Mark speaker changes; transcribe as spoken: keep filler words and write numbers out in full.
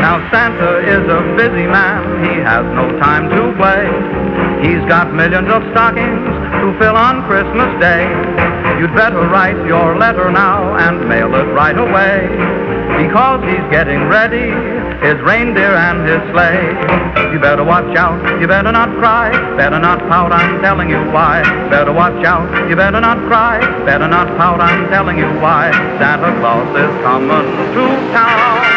Speaker 1: Now Santa is a busy man, he has no time to play. He's got millions of stockings to fill on Christmas Day. You'd better write your letter now and mail it right away, because he's getting ready, his reindeer and his sleigh. You better watch out, you better not cry, better not pout, I'm telling you why. Better watch out, you better not cry, better not pout, I'm telling you why. Santa Claus is coming to town.